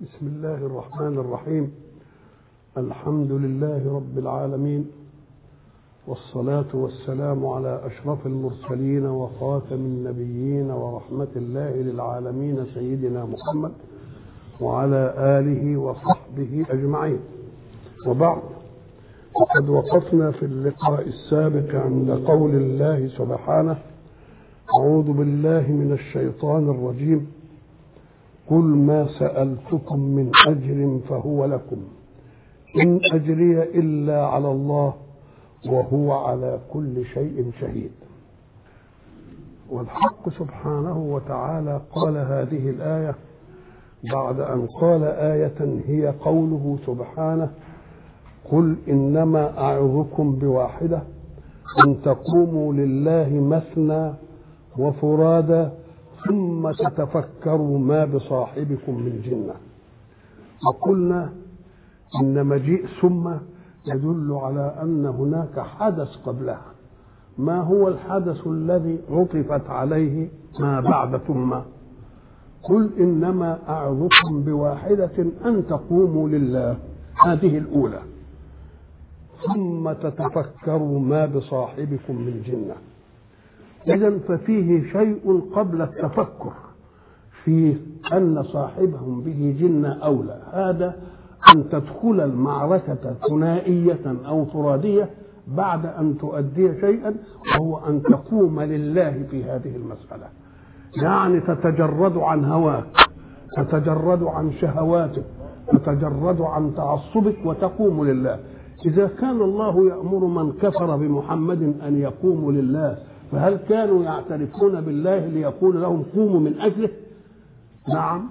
بسم الله الرحمن الرحيم. الحمد لله رب العالمين، والصلاة والسلام على أشرف المرسلين وخاتم النبيين ورحمة الله للعالمين سيدنا محمد وعلى آله وصحبه أجمعين. وبعد، وقد وقفنا في اللقاء السابق عند قول الله سبحانه: أعوذ بالله من الشيطان الرجيم، قل ما سألتكم من أجر فهو لكم إن أجري إلا على الله وهو على كل شيء شهيد. والحق سبحانه وتعالى قال هذه الآية بعد أن قال آية هي قوله سبحانه: قل إنما أعظكم بواحدة أن تقوموا لله مثنى وفرادى ثم تتفكروا ما بصاحبكم من جنة. وقلنا إن مجيء ثم يدل على أن هناك حدث قبلها. ما هو الحدث الذي عطفت عليه ما بعد ثم؟ قل إنما أعظكم بواحدة أن تقوموا لله، هذه الأولى، ثم تتفكروا ما بصاحبكم من جنة. إذن ففيه شيء قبل التفكر في أن صاحبهم به جنة أولى، هذا أن تدخل المعركة ثنائية أو فرادية بعد أن تؤدي شيئا، وهو أن تقوم لله في هذه المسألة. يعني تتجرد عن هواك، تتجرد عن شهواتك، تتجرد عن تعصبك وتقوم لله. إذا كان الله يأمر من كفر بمحمد أن يقوموا لله، فهل كانوا يعترفون بالله ليقول لهم قوموا من أجله؟ نعم،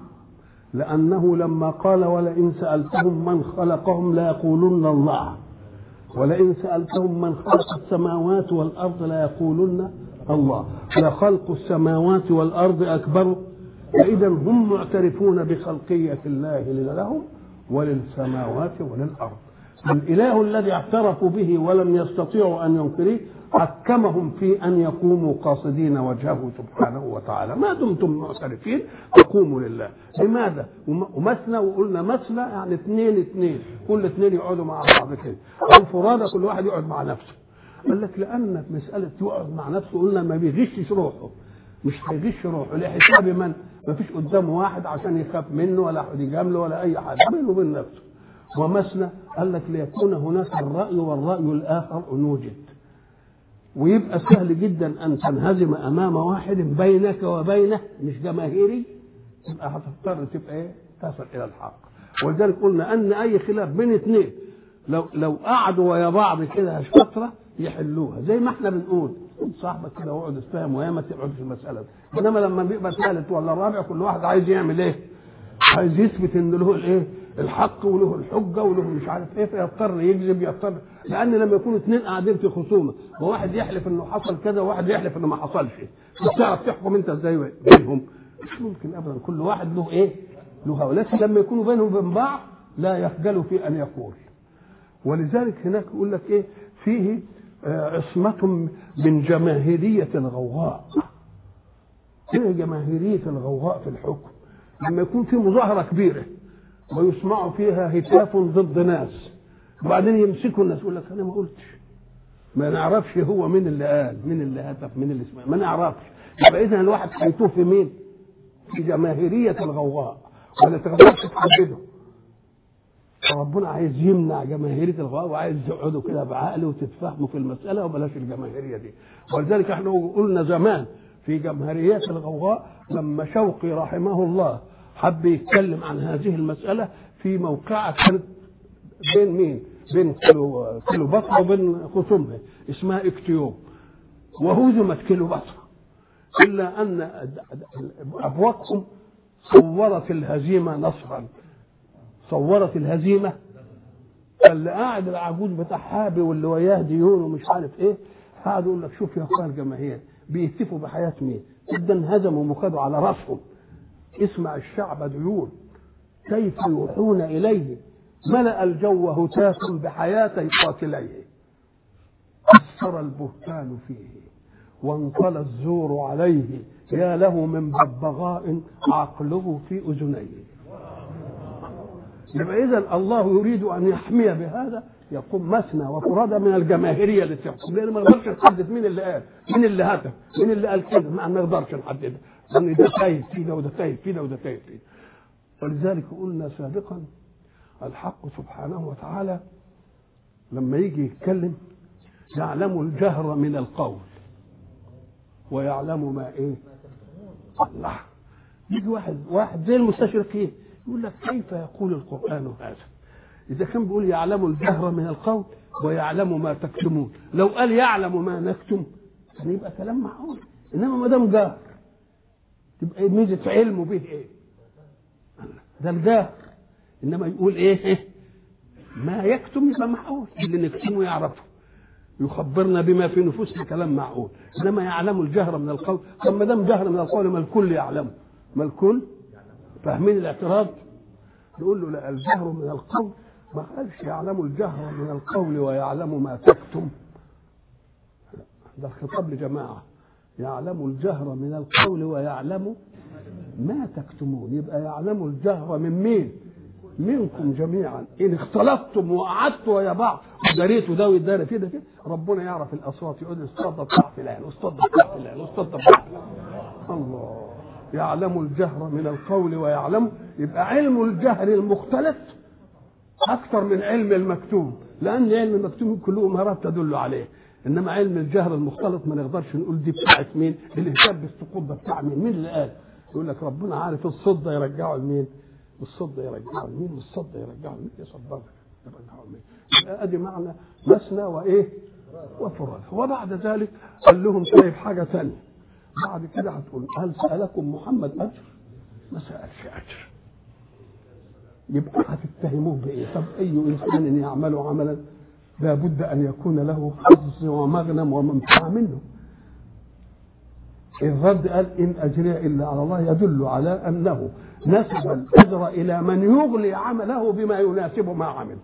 لأنه لما قال: ولئن سألتهم من خلقهم ليقولن الله، ولئن سألتهم من خلق السماوات والأرض ليقولن الله، لخلق السماوات والأرض أكبر. فإذا هم معترفون بخلقية الله لهم وللسماوات وللأرض. الإله الذي اعترفوا به ولم يستطيعوا أن ينكروه حكمهم في أن يقوموا قاصدين وجهه سبحانه وتعالى. ما دمتم معترفين فقوموا لله. لماذا؟ ومثنى، وقلنا مثنى يعني اثنين، كل اثنين يقعدوا مع بعض كده، أو فرادى كل واحد يقعد مع نفسه. قال لك لأن مسألة يقعد مع نفسه قلنا ما بيغشش روحه، مش هيغش روحه لحساب من؟ ما فيش قدامه واحد عشان يخاف منه ولا حد يجامله ولا أي حاجة، بينه وبين نفسه. ومثنى قال لك ليكون هناك الرأي والرأي الآخر نوجد، ويبقى سهل جدا أن تنهزم أمام واحد بينك وبينه مش جماهيري، تبقى هتضطر تبقى إيه؟ تصل إلى الحق. ولذلك قلنا أن أي خلاف بين اثنين لو قعدوا ويا بعض كده فترة يحلوها، زي ما احنا بنقول صاحبك كده واقعد استفهم ويا ما تقعد في المسألة دي. إنما لما بيبقى ثالث ولا رابع كل واحد عايز يعمل إيه؟ عايز يثبت إن له الإيه؟ الحق وله الحجه وله مش عارف ايه، فيضطر يكذب، يضطر. لان لما يكونوا اثنين قاعدين في خصومه وواحد يحلف انه حصل كذا وواحد يحلف انه ما حصلش، تعرف تحكم انت ازاي بينهم؟ مش ممكن ابدا، كل واحد له ايه؟ له هوى. لكن لما يكونوا بينهم وبين بعض لا يخجلوا في ان يقول. ولذلك هناك يقول لك ايه؟ فيه عصمه من جماهيريه الغوغاء. ايه جماهيريه الغوغاء في الحكم؟ لما يكون في مظاهره كبيره ويسمعوا فيها هتاف ضد ناس، وبعدين يمسكوا الناس يقول لك انا ما قلتش، ما نعرفش هو مين اللي قال، مين اللي هتف، مين اللي سمع، ما نعرفش. يبقى اذا الواحد هيتوه في مين؟ في جماهيريه الغوغاء، ولا تقدرش تحدده. فربنا عايز يمنع جماهيريه الغوغاء، وعايز تقعدوا كده بعقل وتتفاهموا في المساله وبلاش الجماهيريه دي. ولذلك احنا قلنا زمان في جماهيريه الغوغاء لما شوقي رحمه الله حب يتكلم عن هذه المسألة في موقعة كانت بين مين؟ بين كليوباترا وبين خصومها اسمها اكتيوم، وهزمت كليوباترا، إلا أن أبواتهم صورت الهزيمة نصرا، صورت الهزيمة. اللي قاعد العجوز بتاع حابي واللي وياه ديون ومش عارف ايه، قاعد يقول لك شوف يا اخوان الجماهير بيهتفوا بحياة مين؟ جدا هزموا وخدوا على راسهم. اسمع الشعب ديون كيف يوحون إليه، ملأ الجو هتاف بحياتي قاتليه، أثر البهتان فيه وانطلى الزور عليه، يا له من ببغاء عقله في أذنيه. يبقى إذا الله يريد أن يحمي بهذا يقوم مثنى وفرادى من الجماهيرية اللي تحكم، لأن ما نقدرش نحدد مين اللي قال، مين اللي هتف، مين اللي قال كده، ما نقدرش نحددها، لأن ده تايه فينا وده تايه فينا وده تايه فينا. ولذلك قلنا سابقا الحق سبحانه وتعالى لما يجي يتكلم يعلم الجهر من القول ويعلم ما ايه الله. يجي واحد زي المستشرقين يقول لك كيف يقول القرآن هذا إذا كان بيقول يعلم الجهر من القول ويعلم ما تكتمون؟ لو قال يعلم ما نكتم كان يبقى كلام معقول، إنما ما دام جهر تبقى ميزة علمه به إيه؟ ده الجهر. إنما يقول إيه ما يكتم يبقى معقول، اللي نكتمه يعرفه، يخبرنا بما في نفوسنا كلام معقول. إنما يعلم الجهر من القول، طب ما دام جهر من القول ما الكل يعلمه، ما الكل فاهمين الاعتراض؟ نقول له لا، الجهر من القول ما قالش يعلم الجهر من القول ويعلم ما تكتم، ده الخطاب لجماعة، يعلم الجهر من القول ويعلم ما تكتمون. يبقى يعلم الجهر من مين؟ منكم جميعا، إن اختلطتم وقعدتوا يا بعض وداريتوا ده ويداري في ده كده، ربنا يعرف الأصوات، يقول استضى بتاع فلان واستضى بتاع فلان واستضى بتاع الله. يعلم الجهر من القول ويعلم، يبقى علم الجهر المختلط أكثر من علم المكتوم، لأن علم المكتوم كله مهارات تدل عليه، إنما علم الجهر المختلط ما نقدرش نقول دي بتاعت مين، الإهتاب بالسقوط ده بتاع مين اللي قال؟ يقول لك ربنا عارف الصد يرجعه لمين؟ الصد يرجعه لمين؟ والصد يرجعه لمين؟ يصدق يرجعه لمين؟ ادي معنى مثنى وايه؟ وفراد. وبعد ذلك قال لهم طيب حاجه ثانيه، بعد كده هتقول هل سالكم محمد اجر؟ ما سالش اجر. يبقى هتتهموه بايه؟ طب اي انسان يعمل عملا لابد ان يكون له حظ ومغنم ومنفعه منه. الرد قال إن أجري إلا على الله، يدل على أنه نسب الأجر إلى من يغلي عمله بما يناسب ما عمل.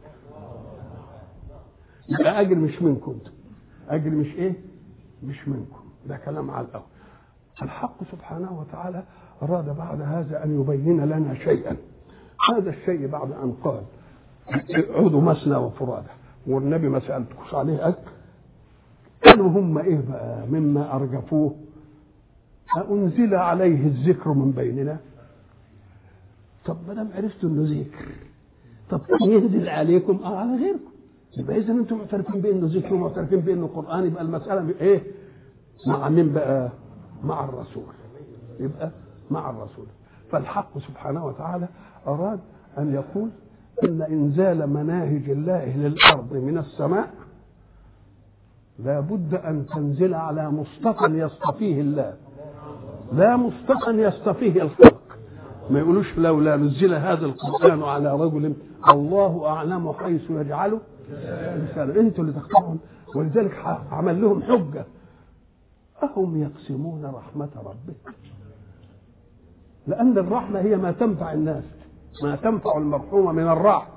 يبقى أجر مش منكم، أجر مش إيه؟ مش منكم. ده كلام على الأول. الحق سبحانه وتعالى أراد بعد هذا أن يبين لنا شيئا. هذا الشيء بعد أن قال عودوا مثنى وفرادى والنبي ما سألتكش عليه أجر، قالوا هم إيه بقى مما أرجفوه؟ أنزل عليه الذكر من بيننا. طب ما دام عرفتوا انه ذكر، طب ينزل عليكم على غيركم. يبقى اذا انتم معترفين بانه ذكر ومعترفين بانه قران، يبقى المساله ايه؟ مع مين بقى؟ مع الرسول. يبقى مع الرسول. فالحق سبحانه وتعالى اراد ان يقول ان انزال مناهج الله للارض من السماء لا بد ان تنزل على مصطفى يصطفيه الله، لا مصطفى يصطفيه الخلق. ما يقولوش لولا نزل هذا القرآن على رجل الله أعلم حيث يجعله رسالة، انتوا اللي تختارون. ولذلك عمل لهم حجة، أهم يقسمون رحمة ربك؟ لأن الرحمة هي ما تنفع الناس، ما تنفع المرحوم من الرحمة.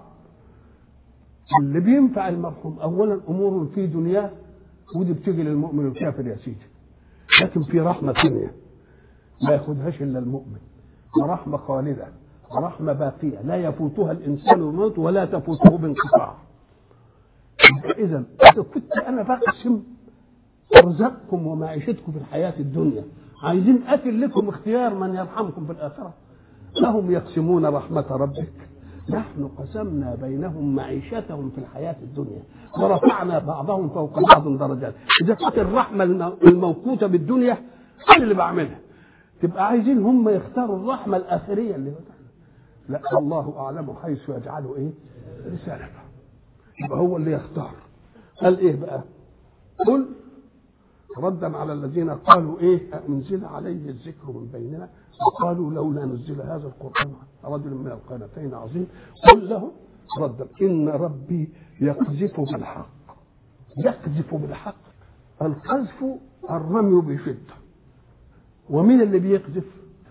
اللي بينفع المرحوم أولا أمور في دنياه ودي بتجي للمؤمن الكافر يا سيدي، لكن في رحمة ثانية ما ياخدهاش الا المؤمن، ورحمه خالده ورحمه باقيه لا يفوتها الانسان الموت ولا تفوته بانقطاع. اذا كنت انا بقسم ارزاقكم ومعيشتكم في الحياه الدنيا، عايزين اكل لكم اختيار من يرحمكم في الاخره. لهم يقسمون رحمه ربك نحن قسمنا بينهم معيشتهم في الحياه الدنيا ورفعنا بعضهم فوق بعض درجات. اذا كانت الرحمه الموقوته بالدنيا انا اللي بعملها، تبقى عايزين هم يختاروا الرحمة الآخرية اللي لا، الله أعلم حيث يجعله إيه؟ رسالته. يبقى هو اللي يختار. قال إيه بقى؟ قل ردا على الذين قالوا إيه؟ أنزل عليه الذكر من بيننا وقالوا لولا نزل هذا القرآن رجل من القريتين عظيم. قل له ردا إن ربي يقذف بالحق. يقذف بالحق. القذف الرمي بشدة. ومين اللي بيقذف؟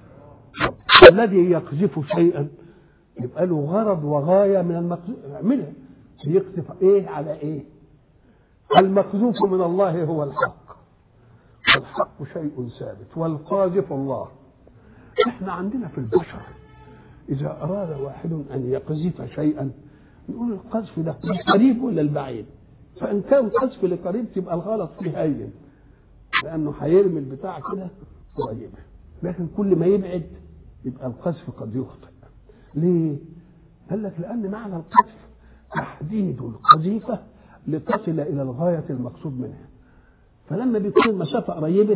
الذي يقذف شيئا يبقى له غرض وغاية من المقذوف يعملها. بيقذف ايه على ايه؟ المقذوف من الله هو الحق، والحق شيء ثابت والقاذف الله. احنا عندنا في البشر إذا أراد واحد أن يقذف شيئا نقول القذف ده القريب ولا البعيد؟ فإن كان قذف لقريب تبقى الغلط فيه هين، لأنه هيرمي البتاع كده قريبة، لكن كل ما يبعد يبقى القذف قد يخطئ. ليه؟ قال لك لأن معنى القذف تحديد القذيفة لتصل إلى الغاية المقصود منها. فلما بيكون المسافة قريبة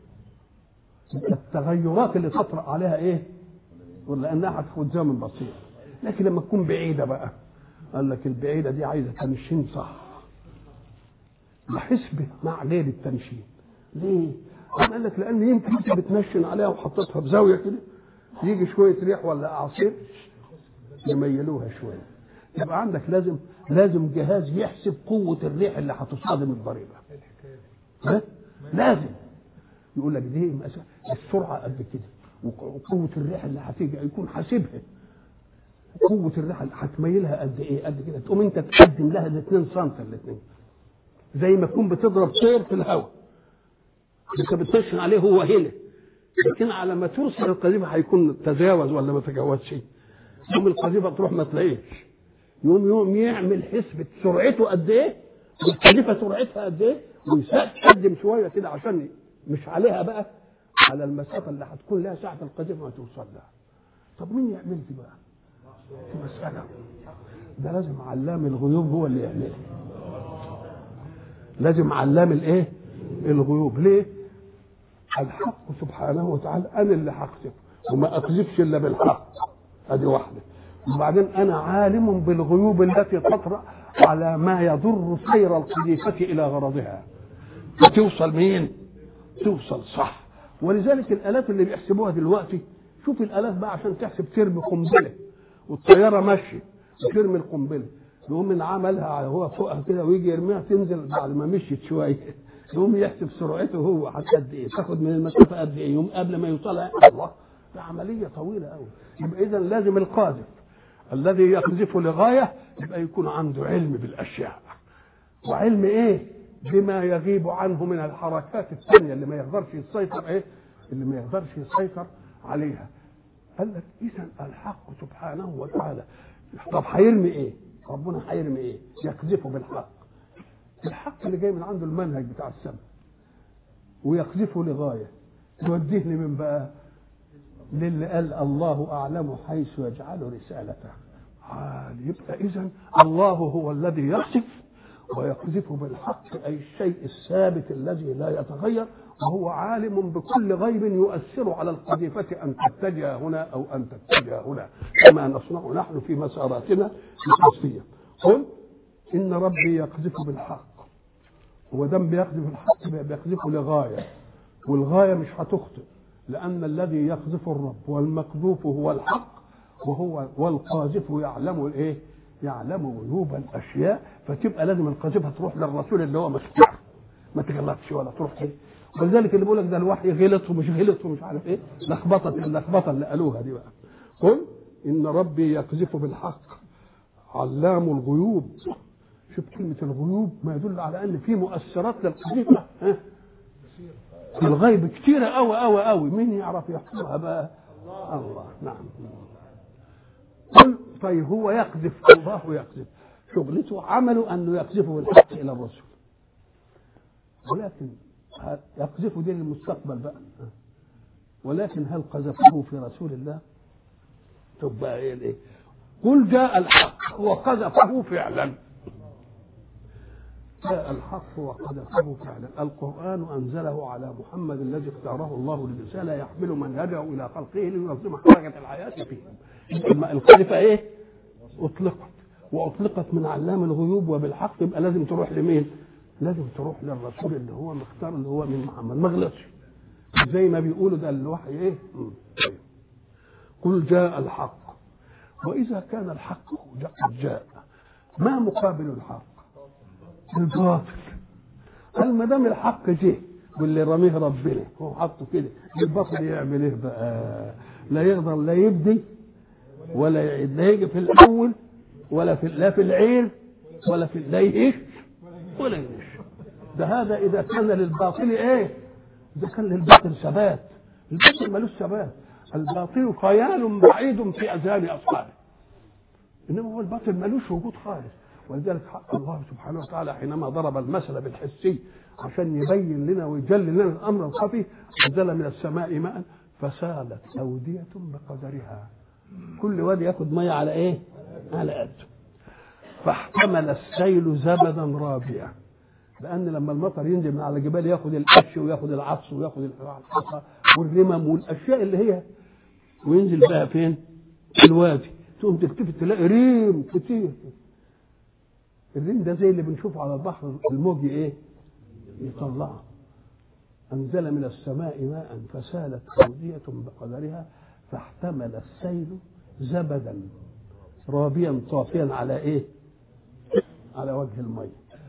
التغيرات اللي تطرأ عليها إيه؟ لأنها هتاخد زمن بسيط. لكن لما تكون بعيدة بقى قال لك البعيدة دي عايزة تنشين صح، بحسبه مع غير التنشين. ليه؟ قال لك لأن يمكن أنت بتنشن عليها وحطيتها بزاوية كده يجي شوية ريح ولا أعاصير يميلوها شوية. يبقى عندك لازم جهاز يحسب قوة الريح اللي هتصادم الضريبة. لازم يقول لك دي السرعة قد كده وقوة الريح اللي هتيجي يكون حاسبها. قوة الريح اللي هتميلها قد ايه؟ قد كده. تقوم انت تقدم لها 2 سم الاثنين، زي ما تكون بتضرب طير في الهواء انت بتنشن عليه هو هنا، لكن على ما توصل القذيفة هيكون تجاوز ولا ما تجاوزش. يوم القذيفة تروح ما تلاقيش، يوم يعمل حسبة سرعته قد ايه والقذيفة سرعتها قد ايه ويقدم شوية كده عشان مش عليها بقى، على المسافة اللي هتكون لها ساعة القذيفة ما توصل لها. طب مين يعمل دي بقى؟ في مسألة ده لازم علام الغيوب هو اللي يعملها. لازم علام الايه؟ الغيوب. ليه؟ الحق سبحانه وتعالى انا اللي هقذف وما اقذفش الا بالحق، ادي واحده. وبعدين انا عالم بالغيوب التي تطرأ على ما يضر سير القذيفة الى غرضها، فتوصل مين؟ توصل صح. ولذلك الالات اللي بيحسبوها دلوقتي، شوف الالات بقى عشان تحسب ترمي قنبله والطياره ماشيه وترمي القنبله، يقوم من عملها هو فوقها كده ويجي يرميها تنزل بعد ما مشيت شويه، يقوم يحسب سرعته هو قد ايه، تاخد من المسافه قد ايه، يوم قبل ما يوصلها. الله، ده عمليه طويله قوي. يبقى اذا لازم القاذف الذي يقذف لغايه يبقى يكون عنده علم بالاشياء، وعلم ايه؟ بما يغيب عنه من الحركات الثانيه اللي ما يقدرش يسيطر ايه؟ اللي ما يقدرش يسيطر عليها. قال لك اذا الحق سبحانه وتعالى طب هيرمي ايه؟ ربنا هيرمي ايه؟ يقذفه بالحق. الحق اللي جاي من عنده المنهج بتاع السماء ويقذفه لغايه يوديهني من بقى للي قال الله اعلم حيث يجعل رسالته. يبقى اذا الله هو الذي يقذف ويقذف بالحق، اي الشيء الثابت الذي لا يتغير، وهو عالم بكل غيب يؤثر على القذيفة أن تتجه هنا أو أن تتجه هنا، كما نصنع نحن في مساراتنا القذفية. قل إن ربي يقذف بالحق، ودم بيقذف الحق بيقذفه لغاية، والغاية مش هتخطئ، لأن الذي يقذف الرب والمقذوف هو الحق، وهو والقاذف يعلم الايه؟ يعلم غيوب الاشياء. فتبقى لازم القذيفه تروح للرسول اللي هو مسؤول، ما تغلطش ولا تروح كده. ولذلك اللي بيقول لك ده الوحي غلط ومش غلط ومش عارف ايه، اللخبطه اللي قالوها دي بقى. قل ان ربي يقذف بالحق علام الغيوب. شوف كلمه الغيوب ما يدل على ان في مؤثرات للقذيفه في الغيب كتيره قوي قوي قوي. مين يعرف يحصلها بقى؟ الله. نعم. قل طيب هو يقذف، الله يقذف، شغلته عمله انه يقذفه بالحق الى الرسل، ولكن يقذفه دي للمستقبل بقى. ولكن هل قذفه في رسول الله؟ تبقى ايه؟ قل جاء الحق وقذفه فعلا. جاء الحق وقذفه فعلا. القرآن أنزله على محمد الذي اختاره الله للرسالة يحمل منهجه إلى خلقه لينظم حركة الحياة فيهم. القذيفة ايه؟ اطلقت، واطلقت من علام الغيوب وبالحق، يبقى لازم تروح لمين؟ لازم تروح للرسول اللي هو مختار، اللي هو من محمد، ما غلطش زي ما بيقولوا ده الوحي ايه؟ قل جاء الحق. واذا كان الحق قد جاء ما مقابل الحق؟ الباطل. قال ما دام الحق جه واللي رميه ربنا هو حطه كده، الباطل يعمل ايه بقى؟ لا يقدر لا يبدي ولا يعيد، لا يجي في الاول ولا في لا في العين ولا في لا يهش ولا يهش. ده هذا اذا كان للباطل ايه؟ اذا كان للباطل ثبات. الباطل ملوش ثبات. الباطل خيال بعيد في اذهان اصحابه، انما هو الباطل ملوش وجود خالص. ولذلك الله سبحانه وتعالى حينما ضرب المثل بالحسي عشان يبين لنا ويجلي لنا الامر الخفي، نزل من السماء ماء فسالت اوديه بقدرها، كل وادي ياخد ميه على ايه؟ على قده. فاحتمل السيل زبدا رابيا، لان لما المطر ينزل من على الجبال ياخد القش وياخد العص وياخد الحصى والرمم والاشياء اللي هي، وينزل بقى فين؟ الوادي. تقوم تلتفت تلاقي ريم كتير. الريم ده زي اللي بنشوفه على البحر، الموج ايه؟ يطلعه. انزل من السماء ماء فسالت اوديه بقدرها فاحتمل السيل زبدا رابيا طافيا على ايه؟ على وجه الميه.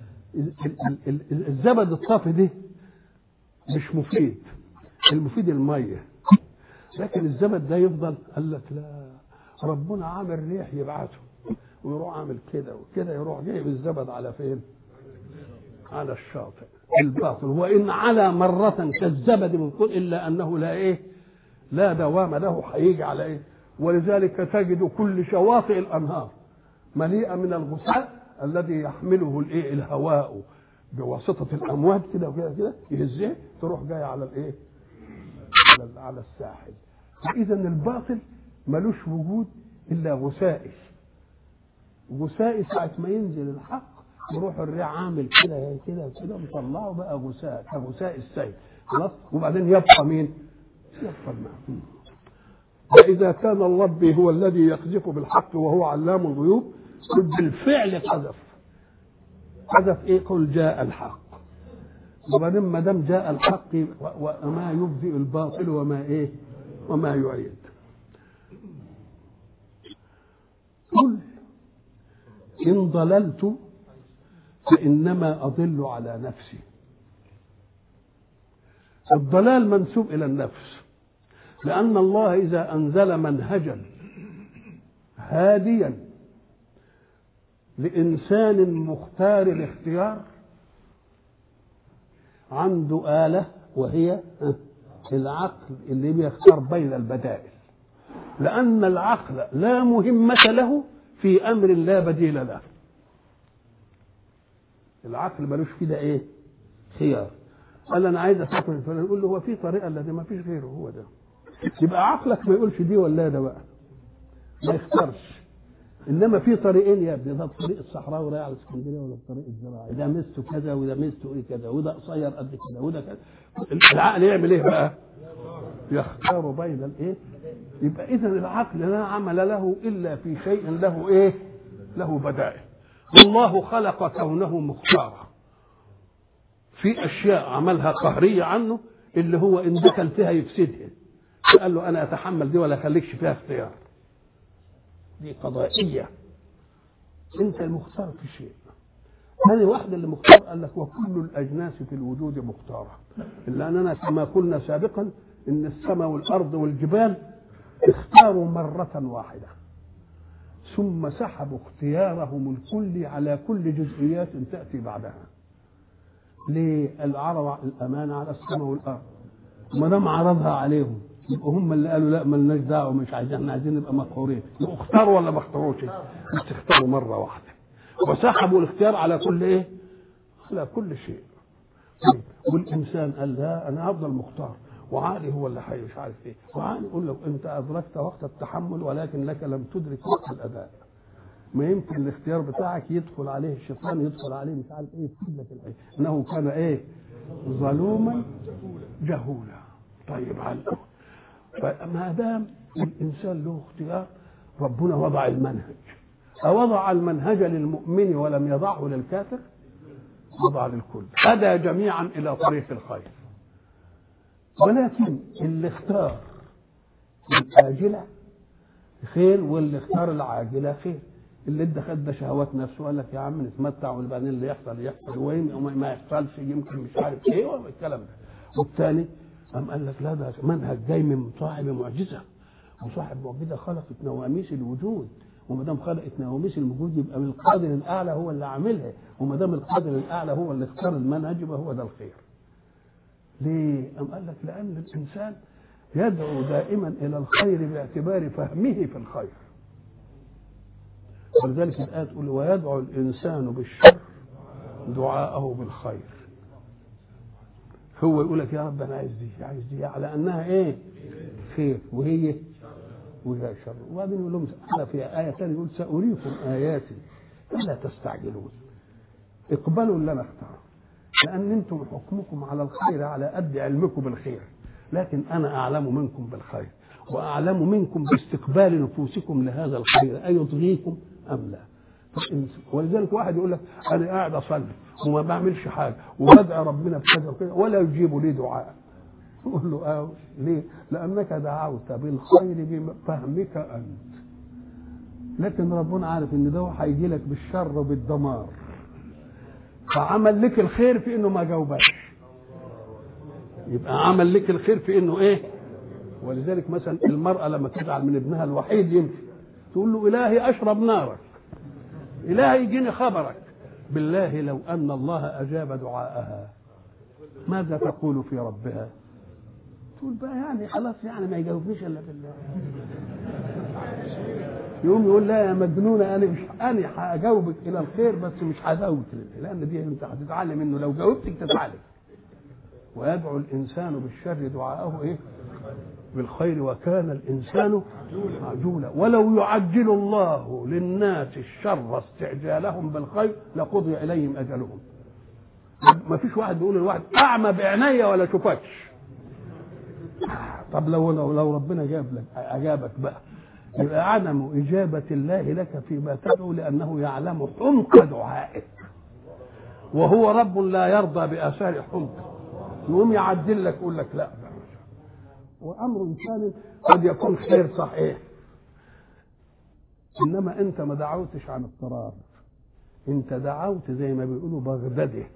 الزبد الطافي ده مش مفيد، المفيد الميه، لكن الزبد ده يفضل. قال لك لا، ربنا عامل ريح يبعته ويروح عامل كده وكده، يروح جايب الزبد على فين؟ على الشاطئ. الباطل وان على مره كالزبد من كل، الا انه لا ايه؟ لا دوام له، هيجي على ايه؟ ولذلك تجد كل شواطئ الانهار مليئه من الغثاء الذي يحمله الايه؟ الهواء بواسطه الامواج كده وكده كده يهزها، تروح جايه على الايه؟ على الساحل. اذا الباطل ملوش وجود الا غثائي. غثائي ساعه ما ينزل الحق يروح الريح عامل كده كده كده مطلعه بقى غثاء كغثاء السيل، خلاص. وبعدين يبقى مين؟ يبقى الماء. فاذا كان الرب هو الذي يقذف بالحق وهو علام الغيوب، بالفعل قذف ايه؟ قل جاء الحق. وبعدين ما دام جاء الحق وما يبدئ الباطل وما ايه؟ وما يعيد. قل ان ضللت فانما اضل على نفسي. الضلال منسوب الى النفس، لان الله اذا انزل منهجا هاديا لإنسان مختار الاختيار عنده آلة وهي العقل اللي بيختار بين البدائل، لأن العقل لا مهمة له في أمر لا بديل له. العقل ملوش في ده ايه؟ خيار. قال أنا عايز أسافر فلان، نقول له هو في طريقة الذي ما فيش غيره هو ده. يبقى عقلك ما يقولش دي ولا ده بقى، ما يختارش. انما في طريقين يا ابني، ده الطريق الصحراوي رايح على اسكندريه ولا الطريق الزراعي، ده ميزته كذا وده ميزته ايه كذا وده قصير قد كذا وده كذا. العقل يعمل ايه بقى؟ يختار بين الايه؟ يبقى اذا العقل لا عمل له الا في شيء له ايه؟ له بدائل. والله خلق كونه مختارا في اشياء عملها قهريه عنه، اللي هو ان دخل فيها يفسدها، فقال له انا اتحمل دي ولا اخليكش فيها اختيار، دي قضائية، انت المختار في شيء. هذه واحدة اللي مختار. قال لك وكل الأجناس في الوجود مختارة، إلا أننا كما قلنا سابقا إن السماء والأرض والجبال اختاروا مرة واحدة ثم سحبوا اختيارهم الكلي على كل جزئيات تأتي بعدها. ليه؟ العرض الأمانة على السماء والأرض، ما دام عرضها عليهم يبقوا هم اللي قالوا لا مالناش دعوه مش عايزين، احنا عايزين نبقى مقهورين. اختاروا ولا ما اختاروش؟ بس اختاروا مره واحده وسحبوا الاختيار على كل ايه؟ على كل شيء. والانسان قال لا انا افضل مختار، وعقلي هو اللي حي مش عارف ايه، وعقلي يقول لك انت ادركت وقت التحمل ولكن لك لم تدرك وقت الاداء. ما يمكن الاختيار بتاعك يدخل عليه الشيطان، يدخل عليه مش عارف ايه، يفيد لك العين انه كان ايه؟ ظلوما جهولا. طيب علقه. فما دام الانسان له اختيار، ربنا وضع المنهج. أوضع المنهج للمؤمن ولم يضعه للكافر؟ وضع للكل، هدى جميعا الى طريق الخير. ولكن اللي اختار الآجلة خير واللي اختار العاجلة خير. اللي ادى خد شهوات نفسه قال لك يا عم نتمتع وبعدين اللي يحصل وما يحصلش يمكن مش عارف ايه والكلام ده. والثاني قام قال لك لا ده منهج جاي من صاحب معجزه، وصاحب معجزه خلقت نواميس الوجود، وما دام خلقت نواميس الوجود يبقى من القادر الاعلى هو اللي عاملها، وما دام القادر الاعلى هو اللي اختار المنهج يبقى هو ده الخير. ليه؟ قام قال لك لان الانسان يدعو دائما إلى الخير باعتبار فهمه في الخير. ولذلك الآية تقول ويدعو الإنسان بالشر دعاءه بالخير. هو يقول لك يا رب أنا عايز دي عايز دي على أنها إيه؟ خير وهي شر. وبعدين يقول لهم أنا في آية ثانية يقول سأريكم آياتي فلا تستعجلون. اقبلوا اللي أنا اختاره، لأن أنتم حكمكم على الخير على قد علمكم بالخير، لكن أنا أعلم منكم بالخير وأعلم منكم باستقبال نفوسكم لهذا الخير أيطغيكم أم لا. ولذلك واحد يقول لك أنا قاعد أصلي وما بعملش حاجة وبدعي ربنا بكذا وكذا ولا يجيب لي دعاء. يقول له ليه؟ لأنك دعوت بالخير بفهمك أنت، لكن ربنا عارف إن ده هيجي لك بالشر وبالدمار، فعمل لك الخير في إنه ما جاوبكش. يبقى عمل لك الخير في إنه إيه؟ ولذلك مثلا المرأة لما تزعل من ابنها الوحيد يمشي تقول له إلهي أشرب نارك، إلهي يجيني خبرك. بالله لو أن الله أجاب دعاءها ماذا تقول في ربها؟ تقول بقى يعني خلاص يعني ما يجاوبنيش إلا بالله. يقوم يقول لا يا مجنونة أنا هجاوبك إلى الخير بس مش هجاوبك، لأن دي أنت هتتعلم إنه لو جاوبتك تتعلم. ويدعو الإنسان بالشر دعاءه إيه؟ بالخير وكان الإنسان عجولا ولو يعجل الله للناس الشر استعجالهم بالخير لقضي إليهم أجلهم. ما فيش واحد بيقول للواحد أعمى بعيني ولا شوفكش. طب لو ربنا أجابك بقى، يبقى عدم إجابة الله لك فيما تدعو لأنه يعلم حمق دعائك، وهو رب لا يرضى بآثار حمق، يقوم يعدل لك يقول لك لا. وأمر ثاني قد يكون خير صحيح، إنما أنت ما دعوتش عن اضطرار، أنت دعوت زي ما بيقولوا بغدده،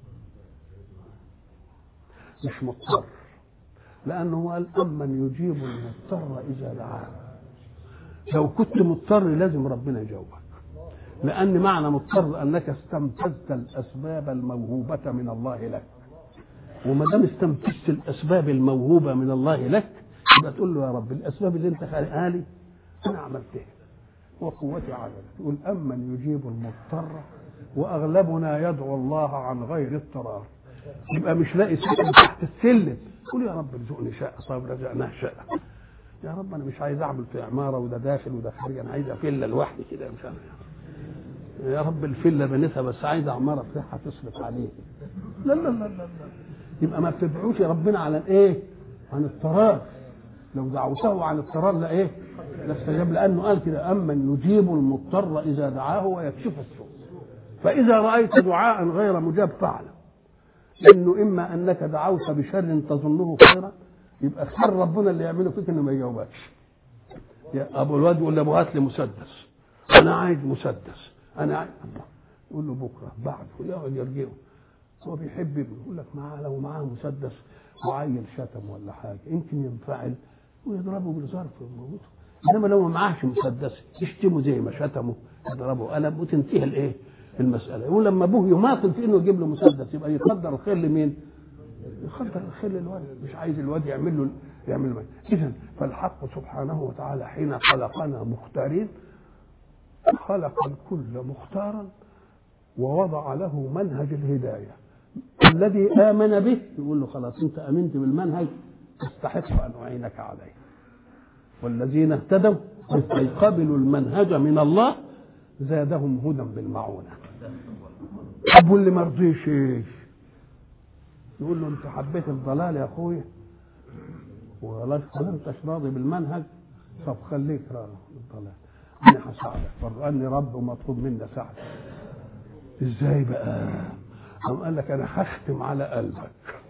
مش مضطر، لأنه قال أمن يجيب المضطر إذا دعاه. لو كنت مضطر لازم ربنا يجاوبك، لأن معنى مضطر أنك استنفذت الأسباب الموهوبة من الله لك، وما دام استنفذت الأسباب الموهوبة من الله لك يبقى تقول له يا رب الأسباب اللي أنت خالقها لي أنا عملتها وقوتي عجلت. تقول أمن يجيب المضطر، وأغلبنا يدعو الله عن غير اضطرار. يبقى مش لاقي سكن تحت السلم قول يا رب ارزقني شقة، صاب رزقناه شقة. يا رب أنا مش عايز أعمل في عمارة وده داخل وده خارج، أنا عايز فيلا لوحدي كده مش عارف. يا رب الفيلا بنتها بس عايز عمارة بتاعها تصرف عليه. لا لا لا لا، يبقى ما بتدعوش ربنا على الايه؟ عن اضطرار. لو دعوته عن اضطرار لا ايه؟ لا استجاب، لانه قال كده امن يجيب المضطر اذا دعاه ويكشف السوء. فاذا رايت دعاء غير مجاب فاعلم انه اما انك دعوت بشر تظنه خيرا، يبقى خير ربنا اللي يعمله فيك انه ما يجاوبكش. يا ابو الواد يقول له هات لي مسدس، انا عايز مسدس، انا عايز، يقول له بكره بعد ويقعد يرجعه. هو بيحب ابنه يقول لك لو معاه مسدس وعيل شتم ولا حاجه يمكن ينفعل ويضربه بالظرف ويموته، انما لو ما معاهش مسدس يشتمه زي ما شتمه يضربه قلم وتنتهي الايه؟ المساله. يقول لما ابوه يماطل في انه يجيب له مسدس يبقى يقدر الخير لمين؟ يقدر الخير للولد، مش عايز الواد يعمل له. اذا فالحق سبحانه وتعالى حين خلقنا مختارين خلق الكل مختارا ووضع له منهج الهدايه. الذي آمن به يقول له خلاص أنت آمنت بالمنهج تستحق أن أعينك عليه. والذين اهتدوا أي قبلوا المنهج من الله زادهم هدى بالمعونة. طب واللي ما رضيش يقول له أنت حبيت الضلال يا أخويا ولا أنتش راضي بالمنهج، طب خليك راضي بالضلال أنا هساعدك برضه، أني رب ومطلوب مني أساعدك. إزاي بقى؟ قال لك أنا هختم على قلبك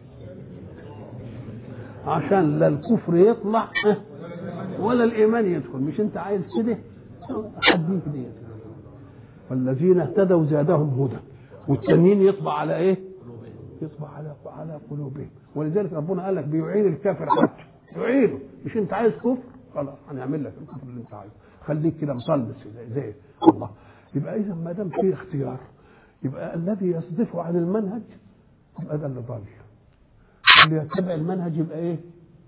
عشان لا الكفر يطلع ولا الإيمان يدخل. مش أنت عايز كده؟ حديك دي. والذين اهتدوا زادهم هدى، والتانيين يطبع على إيه؟ يطبع على قلوبهم. ولذلك ربنا قال لك بيعين الكافر حتى يعينه. مش أنت عايز كفر؟ خلاص هنعمل لك الكفر اللي أنت عايزه، خليك كده مصلص زي الله. يبقى إذا ما دام في اختيار يبقى الذي يصدف عن المنهج يبقى ده اللي ضل، اللي يتبع المنهج يبقى ايه؟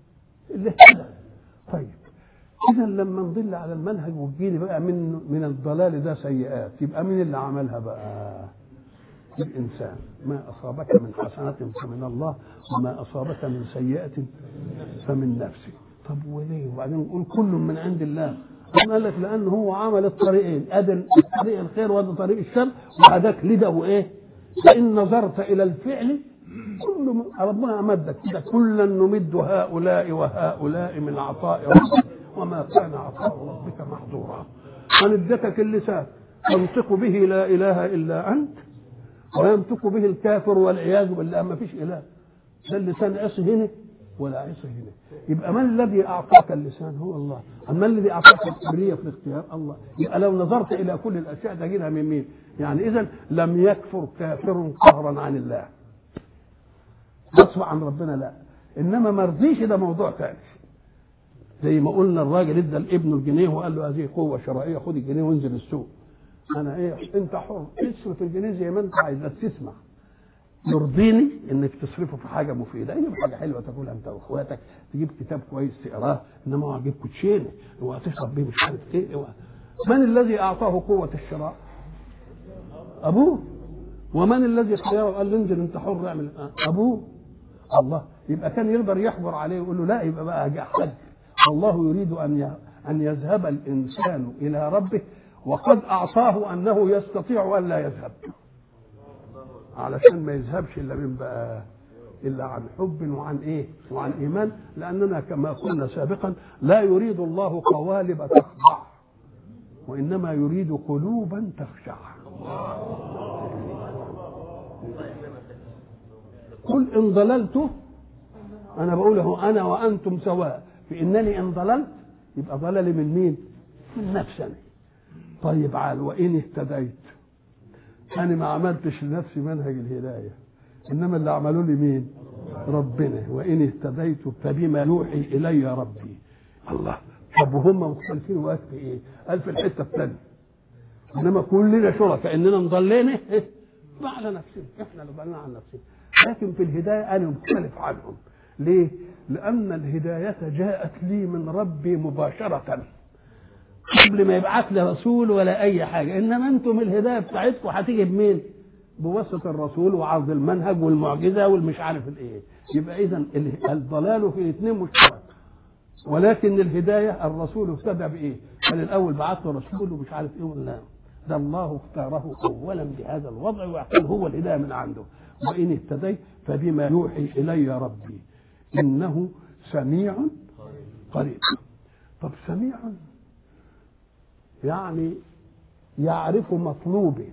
الاهتداء. طيب إذا لما نضل على المنهج وتجيلي بقى من الضلال ده سيئات، يبقى مين اللي عملها بقى؟ الإنسان. ما أصابك من حسنة فمن الله وما أصابك من سيئة فمن نفسه. طب وليه؟ وبعدين نقول كل من عند الله. قال لك لأنه هو عمل الطريقين، أدى طريق الخير وأدى طريق الشر، وهداك لده وإيه؟ فإن نظرت إلى الفعل كل ربنا أمدك كده، كلا نمد هؤلاء وهؤلاء من عطاء ربك وما كان عطاء ربك محظورا. من ادتك اللسان تنطق به لا إله إلا أنت، وينطق به الكافر والعياذ بالله ما فيش إله. ده اللسان عصي هنا ولا عصي هنا. يبقى من الذي أعطاك اللسان؟ هو الله. أما الذي أعطاك الحرية في الاختيار الله. يبقى لو نظرت إلى كل الأشياء تجدها من مين؟ يعني إذن لم يكفر كافر قهرا عن الله، غصب عن ربنا لا، إنما ما رضيش، ده موضوع ثاني. زي ما قلنا الراجل ادى لابنه الجنيه وقال له هذه قوة شرائية، خد الجنيه وانزل السوق. أنا إيه؟ أنت حر، اصرف الجنيه زي ما أنت عايز، بس تسمع. يرضيني انك تصرفه في حاجه مفيده، اي حاجه حلوه تاكلها انت واخواتك، تجيب كتاب كويس تقراه، انما هو هتجيب كوتشينه وهتشرب بيه مش عارف ايه. من الذي اعطاه قوه الشراء؟ ابوه. ومن الذي خيره قال له انزل انت حر اعمل؟ ابوه الله. يبقى كان يقدر يحجر عليه ويقول له لا، يبقى بقى حج. الله يريد ان يذهب الانسان الى ربه، وقد اعطاه انه يستطيع ان لا يذهب، علشان ما يذهبش الا من بقى الا عن حب وعن ايه؟ وعن ايمان. لاننا كما قلنا سابقا لا يريد الله قوالب تخضع، وانما يريد قلوبا تخشع. قل ان ضللت، انا بقوله انا وانتم سواء في انني ان ضللت، يبقى ضللي من مين؟ من نفسي. طيب عال وان اهتديت، أنا ما عملتش لنفسي منهج الهداية، إنما اللي عملوا لي مين؟ ربنا. وإن اهتديت فبما يوحي إلي ربي. الله. طب وهم مختلفين وقت في إيه؟ قال في الحتة الثانية. إنما كلنا شركاء، إننا نضلينا على نفسنا، إحنا اللي ضلنا عن نفسنا. لكن في الهداية أنا مختلف عنهم. ليه؟ لأن الهداية جاءت لي من ربي مباشرة، قبل ما يبعث لي رسول ولا اي حاجه. انما انتم الهدايه بتاعتكم هتيجي بمين؟ بواسطه الرسول وعرض المنهج والمعجزه والمش عارف الايه. يبقى اذا الضلال في الاثنين مشترك، ولكن الهدايه الرسول اهتدى بايه؟ قال الاول بعث له رسول ومش عارف ايه ولا ده الله اختاره اولا بهذا الوضع، ويقول هو الهدايه من عنده. وان اهتديت فبما يوحي الي ربي انه سميع قريب. طب سميع يعني يعرف مطلوبه،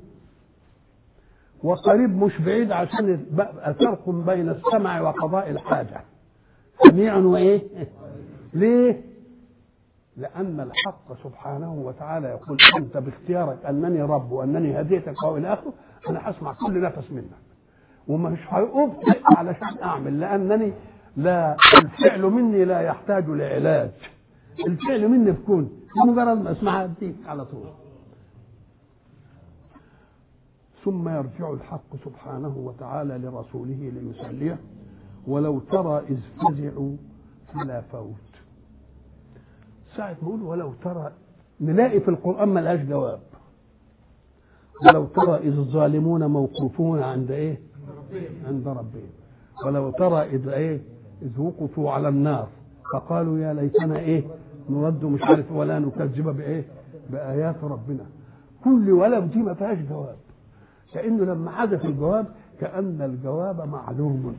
وقريب مش بعيد، عشان فرق بين السمع وقضاء الحاجة. سميع وإيه؟ ليه؟ لأن الحق سبحانه وتعالى يقول أنت باختيارك أنني رب وأنني هديتك وإلى آخره، أنا هسمع كل نفس منك ومش هأبطئ علشان أعمل، لأنني لا، الفعل مني لا يحتاج لعلاج، الفعل مني بكون مجرد ما اسمعها اديك على طول. ثم يرجع الحق سبحانه وتعالى لرسوله ليسليه ولو ترى إذ فزعوا فلا فوت. ساعة نقول ولو ترى نلاقي في القرآن ما لهاش جواب. ولو ترى إذ الظالمون موقوفون عند إيه؟ عند ربهم. ولو ترى إذ إيه؟ إذ وقفوا على النار فقالوا يا ليتنا إيه؟ نرد مش عارف ولا نكذب بإيه؟ بآيات ربنا. كل ولو دي ما فيهاش جواب، كأنه لما حدث الجواب كأن الجواب معلوم.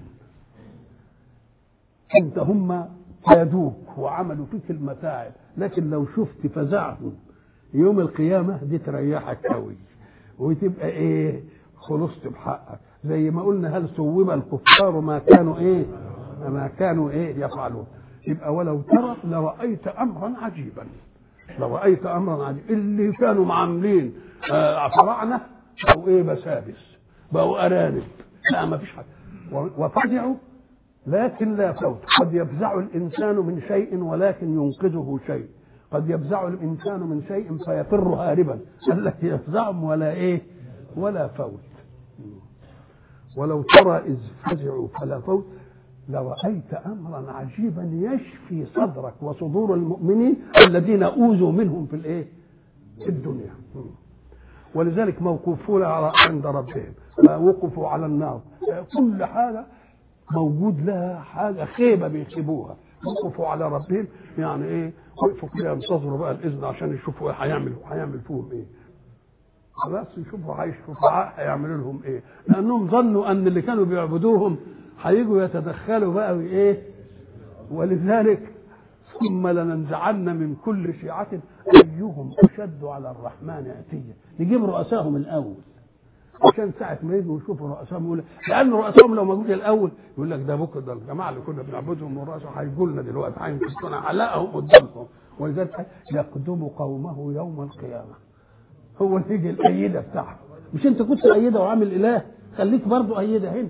انت هم كادوك وعملوا فيك المتاعب، لكن لو شفت فزعهم يوم القيامة دي تريحك قوي وتبقى ايه؟ خلصت بحقك. زي ما قلنا هل سوم الكفار ما كانوا ايه؟ ما كانوا ايه يفعلون. يبقى ولو ترى لرأيت أمرا عجيبا، لرأيت أمرا عجيبا. اللي كانوا معاملين فراعنة بقوا ايه؟ بسابس، بقوا أرانب، لا ما فيش حاجة. وفزعوا لكن لا فوت. قد يفزع الإنسان من شيء ولكن ينقذه شيء، قد يفزع الإنسان من شيء فيفر هاربا، قال لك يفزعهم ولا ايه؟ ولا فوت. ولو ترى إذ فزعوا فلا فوت. لرأيت أمرا عجيبا يشفي صدرك وصدور المؤمنين الذين أوذوا منهم في الإيه؟ في الدنيا. ولذلك موقوفون عند ربهم، وقفوا على النار، كل حاجة موجود لها حاجة خيبة بيخيبوها. وقفوا على ربهم يعني إيه؟ وقفوا كده ينتظروا بقى الإذن عشان يشوفوا إيه هيعمل فيهم إيه. خلاص يشوفوا هيعملوا لهم إيه، لأنهم ظنوا أن اللي كانوا بيعبدوهم هيجوا يتدخلوا بقى وإيه. ولذلك ثم لننزعن من كل شيعة أيهم أشد على الرحمن عتيا. نجيب رؤساهم الأول عشان ساعة ما يجوا يشوفوا رؤساهم يقول، لأن رؤساهم لو ما جوش الأول يقول لك ده بكره ده الجماعة اللي كنا بنعبدهم ورؤساهم هيجوا لنا دلوقتي هينكسرنا علقهم قدامهم. ولذلك يقدم قومه يوم القيامة، هو اللي يجي الأيدة بتاعه. مش أنت كنت أيدة وعامل إله، خليك برضو أيدة هنا.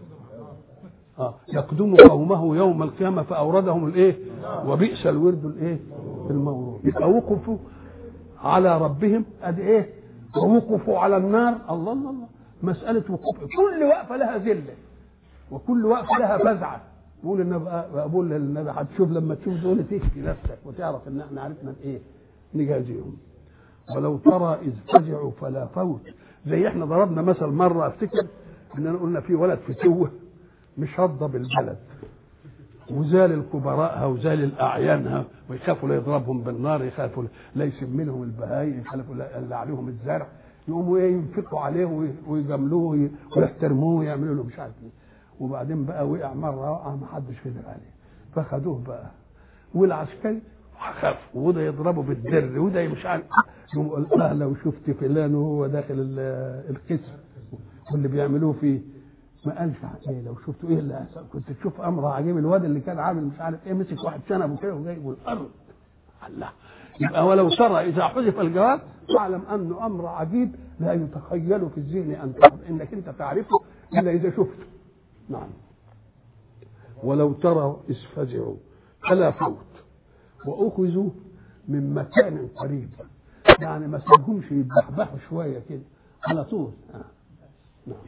يقدم قومه يوم القيامة فأوردهم الإيه؟ وبئس الورد الإيه؟ المورود. يبقى وقفوا على ربهم أدي إيه؟ ووقفوا على النار. الله الله الله، مسألة وقوف كل وقفة لها ذلة وكل وقفة لها فزعة. بقول النبي، بقول للنبي هتشوف لما تشوف دول تشكي نفسك وتعرف ان احنا عرفنا ايه نجازيهم. ولو ترى اذ فزعوا فلا فوت. زي احنا ضربنا مثل مره افتكر اننا قلنا في ولد فتوه مش هضب البلد وزال الكبراءها وزال الاعيانها ويخافوا لا يضربهم بالنار، يخافوا لا يسم لهم البهايم، يخافوا لا عليهم الزرع، يقوموا ايه ينفقوا عليه ويجاملوه ويحترموه ويعملوا له مش عارف ايه. وبعدين بقى وقع مره وقع ما حدش قدر عليه فخدوه بقى، والعسكري خاف وده يضربه بالدر وده مش عارف. يقول لو شفت فلان وهو داخل القسم واللي بيعملوه فيه ما قالش ايه لو شفتوا ايه اللي كنت تشوف امر عجيب. الواد اللي كان عامل مش عارف ايه مسك واحد شنبه كده وجايبه الارض. الله. يبقى ولو ترى اذا حذف الجواب فاعلم انه امر عجيب لا يتخيل في الذهن انك انت تعرفه الا اذا شفته. نعم. ولو ترى اذ فزعوا فلا فوت واخذوا من مكان قريب، يعني ما سابهمش يتبحبحوا شويه كده على طول. نعم.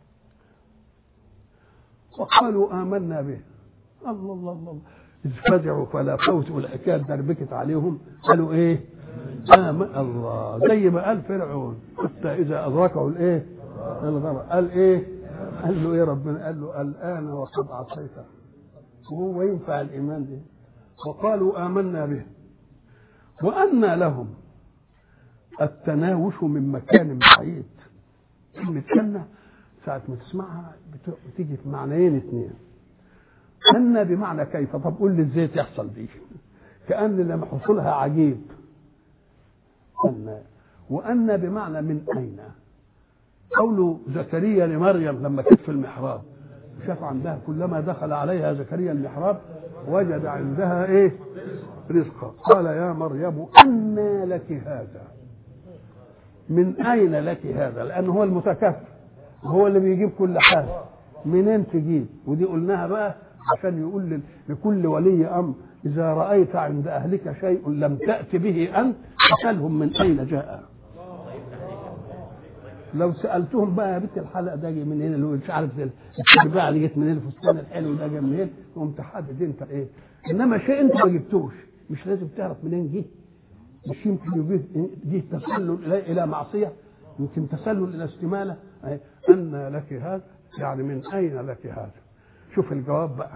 وقالوا آمنا به. الله الله الله، إذ فزعوا فلا فوت والحكاية دربكت عليهم قالوا إيه؟ الله، زي ما قال فرعون حتى إذا أدركه الإيه؟ الغرق. قال إيه؟ قال له إيه ربنا؟ قال له الآن وقد عصيت. وهو ينفع الإيمان ده؟ وقالوا آمنا به وأنى لهم التناوش من مكان بعيد. كلمة كنا ساعة ما تسمعها بتيجي في معنيين اثنين. أن بمعنى كيف. طب قول لي ازاي تحصل دي؟ كأن لما حصولها عجيب. وأن بمعنى من أين. قول زكريا لمريم لما كانت في المحراب شاف عندها كلما دخل عليها زكريا المحراب وجد عندها ايه؟ رزقا. قال يا مريم أنى لك هذا. من أين لك هذا؟ لأنه هو المتكفل، هو اللي بيجيب كل حاجة. منين تجيب؟ ودي قلناها بقى عشان يقول لكل ولي أمر إذا رأيت عند أهلك شيء لم تأت به أنت فسألهم من أين جاء. لو سألتهم بقى يا بنت الحلقة ده جاي منين، اللي هو مش عارف البتاع دي جت منين، الفستان الحلو ده جاي منين، قمت تحدد أنت إيه. إنما شيء أنت ما جبتوش مش لازم تعرف منين جه. مش يمكن جه تسلل إلى معصية، يمكن تسلل إلى استمالة. أن لك هذا يعني من أين لك هذا. شوف الجواب بقى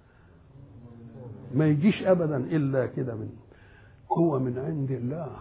ما يجيش أبدا إلا كده من هو من عند الله.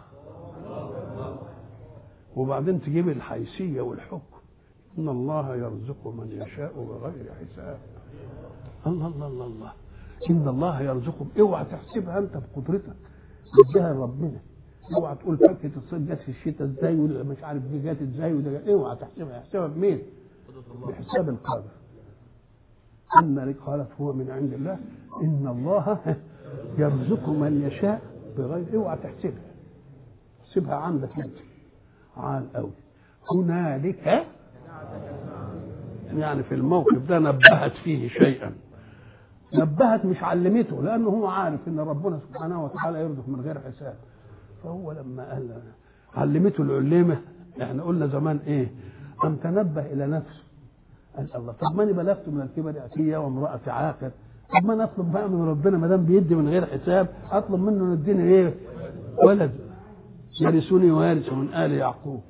وبعدين تجيب الحيثية والحكم. إن الله يرزق من يشاء بغير حساب. الله الله الله الله. إن الله يرزقهم. اوعى تحسبها أنت بقدرتك اديها لربنا. اوعى تقول فاكهة الصيد جت في الشتاء ازاي ولا مش عارف دي جت ازاي وده. اوعى تحسبها. احسبها بمين؟ بحساب القادر. ان لك قالت هو من عند الله ان الله يرزق من يشاء بغير. اوعى تحسبها. احسبها عندك انت عال قوي. هنالك يعني في الموقف ده نبهت فيه شيئا. نبهت مش علمته، لانه هو عارف ان ربنا سبحانه وتعالى يرزق من غير حساب. فهو لما قال علمته العلمه، احنا قلنا زمان ايه؟ ان تنبه الى نفسه قال الله طب ما انا بلغت من الكبر عتيه وامرأتي عاقر، طب ما انا اطلب بقى من ربنا ما دام بيدي من غير حساب اطلب منه انه يديني ايه؟ ولد يرثني ويرث من آل يعقوب.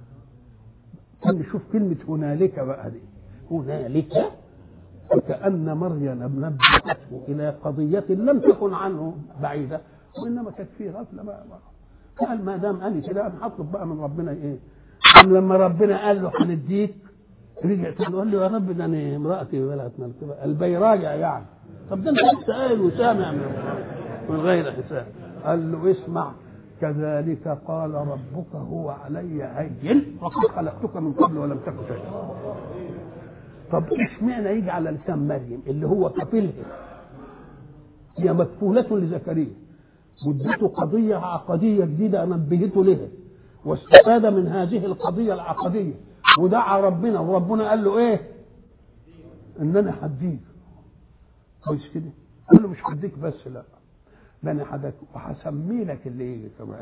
نشوف كلمة هنالك بقى دي، هنالك وكأن مريم نبهته إلى قضية لم تكن عنه بعيدة وإنما كانت فيه غفلة. قال ما دام قال كده أنا هطلب بقى من ربنا إيه؟ لما ربنا قال له هنديك رجع تاني قال له يا رب ده أنا امرأتي بلغت من الكبر، البيراجع يعني. طب ده أنت لسه قايل وسامع من غير حساب. قال له اسمع كذلك قال ربك هو علي هين وقد خلقتك من قبل ولم تكن شيئا. طب اشمعنى يجي على لسان مريم اللي هو كفيلها؟ هي مكفولة لزكريا، مدته قضية عقدية جديدة نبهته لها واستفاد من هذه القضية العقدية ودعا ربنا وربنا قال له ايه؟ ان انا هديك. كويس كده؟ قال له مش هديك بس، لا ده انا هديك وهسمي لك اللي يجي كمان.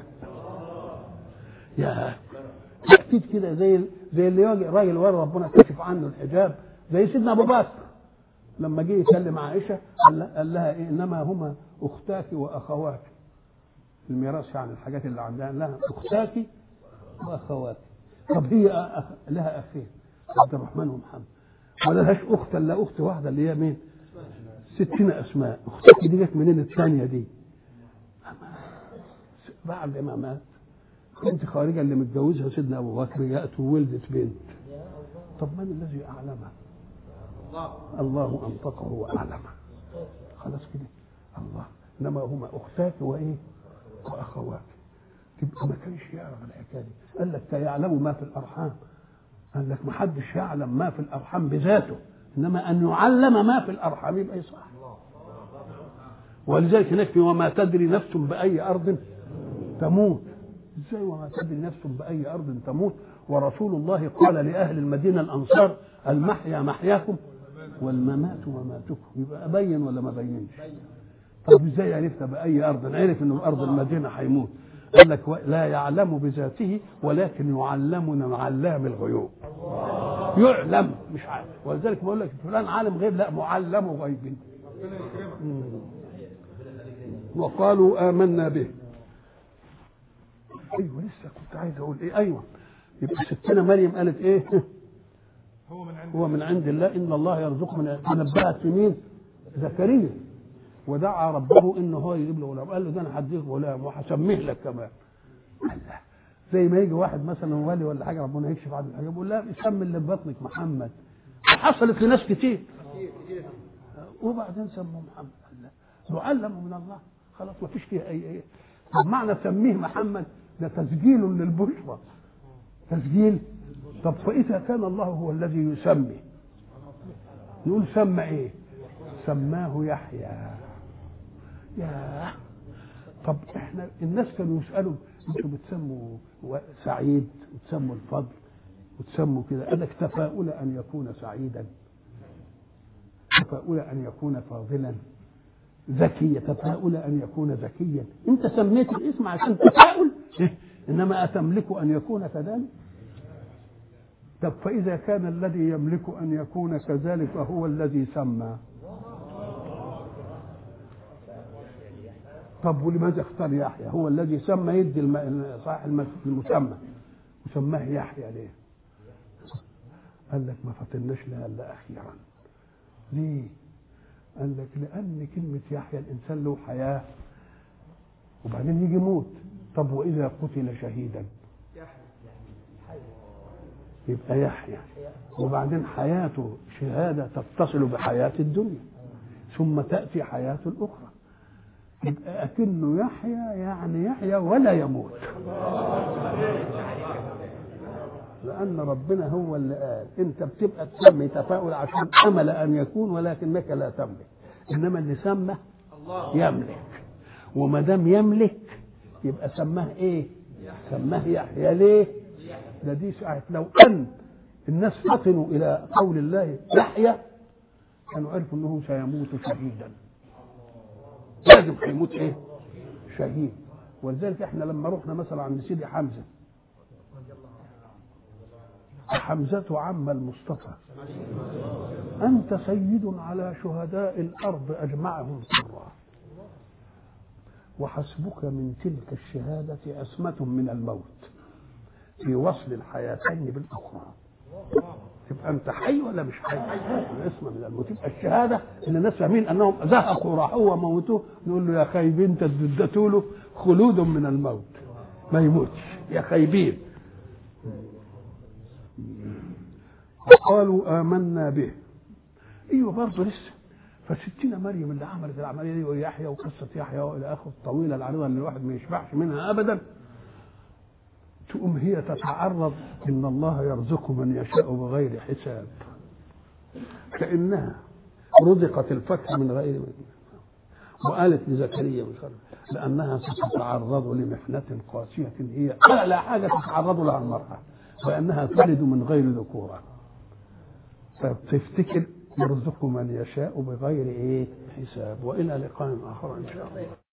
يا تأكيد كده زي اللي يجي راجل ورا ربنا كشف عنه الحجاب زي سيدنا ابو بكر لما جه يكلم عائشه قال لها إيه؟ انما هما اختاك واخواتك، الميراث يعني الحاجات اللي عندها لها اختاك واخواتك. طب هي لها اخين عبد الرحمن ومحمد ولا لهاش اخت الا اخت واحده اللي هي مين؟ 60 اسماء. اختك دي جت منين الثانيه دي؟ بعد ما مات كنت خارجه اللي متجوزها سيدنا ابو بكر جاءت وولدت بنت. طب من الذي اعلمها؟ الله انطقه واعلمه. خلاص كده الله. انما هما اختاك وايه؟ واخواتك. تبقى ما كانش يعرف الحكايه دي. قال لك يعلم ما في الارحام. قال لك ما حدش يعلم ما في الارحام بذاته، انما ان يعلم ما في الارحام يبقى صح. ولذلك هناك وما تدري نفس باي ارض تموت. ازاي وما تدري نفس باي ارض تموت؟ ورسول الله قال لاهل المدينه الانصار المحيا محياكم والممات مماتكم. يبقى ابين ولا ما بينش؟ طب ازاي عرفت باي ارض؟ عرف انه ارض المدينه هيموت. قال لك لا يعلم بذاته ولكن يعلمنا من علام الغيوب. يعلم مش عارف. ولذلك بقول لك فلان عالم غيب، لا معلم غيب. وقالوا آمنا به. ايوه لسه كنت عايز اقول ايه. ايوه يبقى ستنا مريم قالت ايه؟ هو من عند الله ان الله يرزق من تنبأت في مين؟ زكريا. ودعا ربه انه هو يجيب له غلام. قال له ده انا هديك غلام وهسميه لك كمان. الله. زي ما يجي واحد مثلا ولي ولا حاجه ربنا يكشف عنه الحاجه يقول لا سمي اللي في بطنك محمد. حصلت لناس كتير وبعدين سموه محمد. الله معلم من الله خلاص ما فيش فيها اي. طب معنى سميه محمد ده تسجيل للبشرى، تسجيل. طب فاذا كان الله هو الذي يسمي نقول سمى ايه؟ سماه يحيى. يا طب احنا الناس كانوا يسالوا انتوا بتسموا سعيد وتسموا الفضل وتسموا كده. قال لك تفاؤل ان يكون سعيدا، تفاؤل ان يكون فاضلا، ذكيا، تفاؤل ان يكون ذكيا. انت سميت الاسم عشان تفاؤل، انما اتملك ان يكون كذلك؟ طب فاذا كان الذي يملك ان يكون كذلك هو الذي سمى، طب ولماذا اختار يحيى؟ هو الذي سمى يدي صاحب المسمى وسماه يحيى ليه؟ قال لك ما فطناش لها الا اخيرا. ليه؟ قال لك لان كلمه يحيى الانسان له حياه وبعدين يجي يموت. طب واذا قتل شهيدا يبقى يحيى، وبعدين حياته شهاده تتصل بحياه الدنيا ثم تاتي حياه الاخرى. يبقى أكنه يحيى يعني يحيى ولا يموت، لأن ربنا هو اللي قال أنت بتبقى تسمي تفاؤل عشان أمل أن يكون ولكنك لا تملك، إنما اللي سمى يملك. وما دام يملك يبقى سماه إيه؟ سماه يحيى. ليه؟ ده دي ساعة لو أن الناس فطنوا إلى قول الله يحيى كانوا عرفوا أنه سيموت شهيدا. لازم هيموت ايه؟ شهيد. ولذلك احنا لما رحنا مثلا عند سيدي حمزه، حمزه عم المصطفى أنت سيد على شهداء الأرض أجمعهم سرا، وحسبك من تلك الشهادة عصمة من الموت في وصل الحياتين بالأخرى. تبقى أنت حي ولا مش حي؟ عصمة من الموت. تبقى الشهادة إن الناس فاهمين أنهم زهقوا وراحوا وموتوه، نقول له يا خايبين تدتوا له خلود من الموت، ما يموتش يا خايبين. وقالوا آمنا به. ايوه برضه لسه. فستنا مريم اللي عملت العمليه دي ويحيى وقصه يحيى والى اخره الطويله العريضه اللي الواحد ما يشبعش منها ابدا، تقوم هي تتعرض ان الله يرزق من يشاء بغير حساب، كانها رزقت الفتح من غير وقالت لزكريا مش عارف لانها ستتعرض لمحنه قاسيه هي لا حاجه تتعرض لها المراه، وانها تلد من غير ذكوره. فتفتكر يرزق من يشاء بغير حساب. والى لقاء اخر ان شاء الله.